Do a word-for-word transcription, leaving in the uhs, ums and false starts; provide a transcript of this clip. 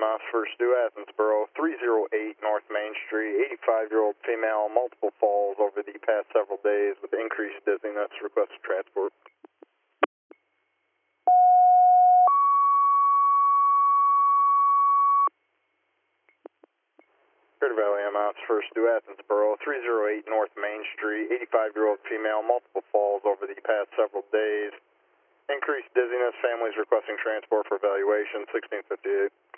Mouse First Due, Athensboro, three oh eight North Main Street, eighty-five-year-old female, multiple falls over the past several days with increased dizziness, request transport. Crater Valley M Ops First Due, Athensboro, three oh eight North Main Street, eighty-five-year-old female, multiple falls over the past several days. Increased dizziness, families requesting transport for evaluation, sixteen fifty-eight.